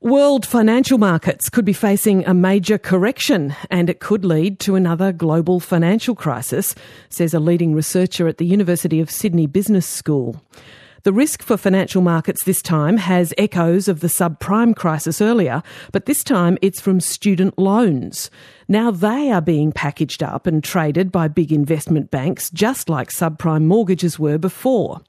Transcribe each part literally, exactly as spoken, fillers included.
World financial markets could be facing a major correction, and it could lead to another global financial crisis, says a leading researcher at the University of Sydney Business School. The risk for financial markets this time has echoes of the subprime crisis earlier, but this time it's from student loans. Now they are being packaged up and traded by big investment banks, just like subprime mortgages were before.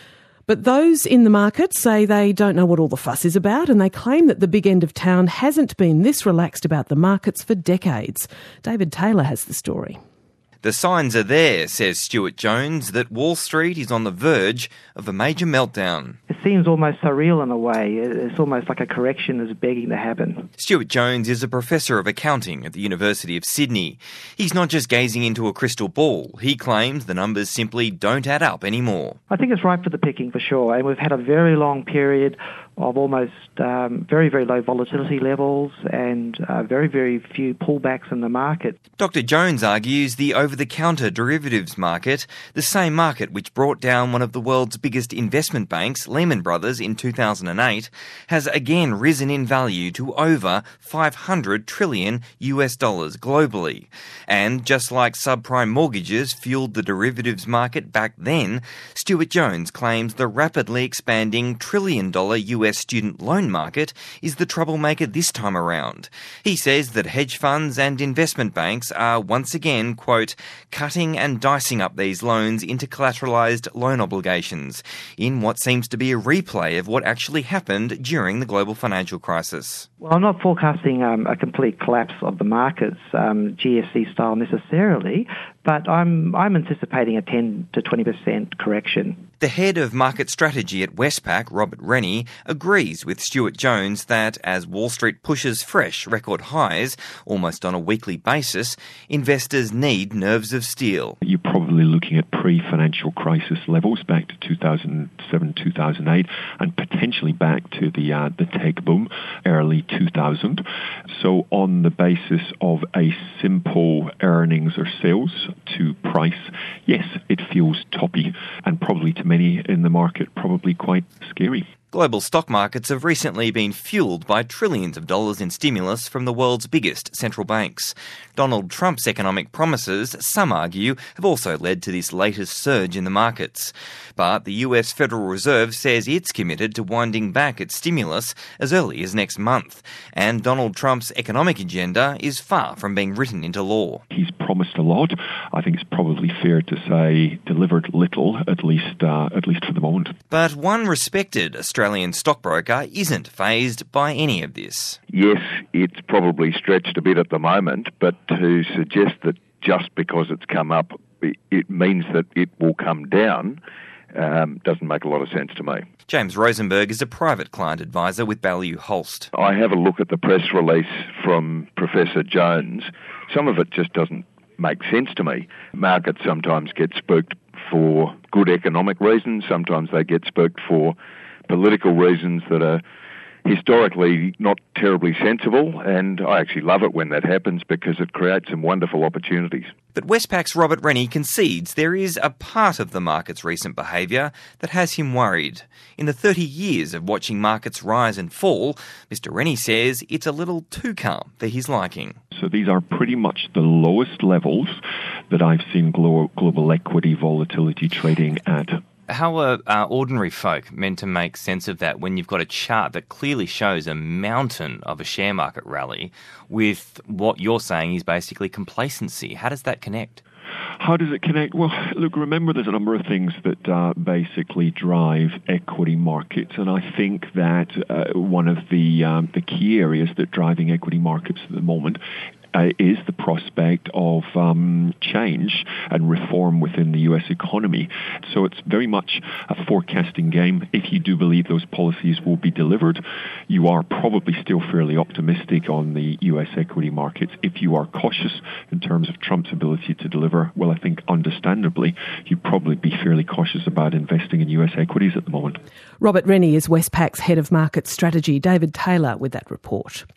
But those in the market say they don't know what all the fuss is about, and they claim that the big end of town hasn't been this relaxed about the markets for decades. David Taylor has the story. The signs are there, says Stuart Jones, that Wall Street is on the verge of a major meltdown. It seems almost surreal in a way. It's almost like a correction is begging to happen. Stuart Jones is a professor of accounting at the University of Sydney. He's not just gazing into a crystal ball. He claims the numbers simply don't add up anymore. I think it's ripe for the picking for sure. And we've had a very long period of almost um, very, very low volatility levels and uh, very, very few pullbacks in the market. Doctor Jones argues the over-the-counter derivatives market, the same market which brought down one of the world's biggest investment banks, Lehman Brothers, in two thousand eight, has again risen in value to over five hundred trillion U S dollars globally. And just like subprime mortgages fueled the derivatives market back then, Stuart Jones claims the rapidly expanding trillion-dollar U S student loan market is the troublemaker this time around. He says that hedge funds and investment banks are once again, quote, cutting and dicing up these loans into collateralised loan obligations in what seems to be a replay of what actually happened during the global financial crisis. Well, I'm not forecasting um, a complete collapse of the markets, um, G F C style necessarily, but I'm I'm anticipating a ten to twenty percent correction. The head of market strategy at Westpac, Robert Rennie, agrees with Stuart Jones that as Wall Street pushes fresh record highs almost on a weekly basis, investors need nerves of steel. You're probably looking at pre-financial crisis levels back to two thousand seven, two thousand eight, and potentially back to the uh, the tech boom, early two thousand. So on the basis of a simple earnings or sales to price, yes, it feels toppy, and probably to many in the market, probably quite scary. Global stock markets have recently been fueled by trillions of dollars in stimulus from the world's biggest central banks. Donald Trump's economic promises, some argue, have also led to this latest surge in the markets. But the U S Federal Reserve says it's committed to winding back its stimulus as early as next month. And Donald Trump's economic agenda is far from being written into law. He's promised a lot. I think it's probably fair to say delivered little, at least uh, at least for the moment. But one respected Australian stockbroker isn't fazed by any of this. Yes, it's probably stretched a bit at the moment, but to suggest that just because it's come up, it means that it will come down, um, doesn't make a lot of sense to me. James Rosenberg is a private client advisor with Ballyou Holst. I have a look at the press release from Professor Jones. Some of it just doesn't make sense to me. Markets sometimes get spooked for good economic reasons, sometimes they get spooked for political reasons that are historically not terribly sensible, and I actually love it when that happens because it creates some wonderful opportunities. But Westpac's Robert Rennie concedes there is a part of the market's recent behaviour that has him worried. In the thirty years of watching markets rise and fall, Mister Rennie says it's a little too calm for his liking. So these are pretty much the lowest levels that I've seen glo- global equity volatility trading at. How are uh, ordinary folk meant to make sense of that when you've got a chart that clearly shows a mountain of a share market rally with what you're saying is basically complacency? How does that connect? How does it connect? Well, look, remember there's a number of things that uh, basically drive equity markets, and I think that uh, one of the um, the key areas that driving equity markets at the moment Uh, is the prospect of um, change and reform within the U S economy. So it's very much a forecasting game. If you do believe those policies will be delivered, you are probably still fairly optimistic on the U S equity markets. If you are cautious in terms of Trump's ability to deliver, well, I think understandably, you'd probably be fairly cautious about investing in U S equities at the moment. Robert Rennie is Westpac's head of market strategy. David Taylor with that report.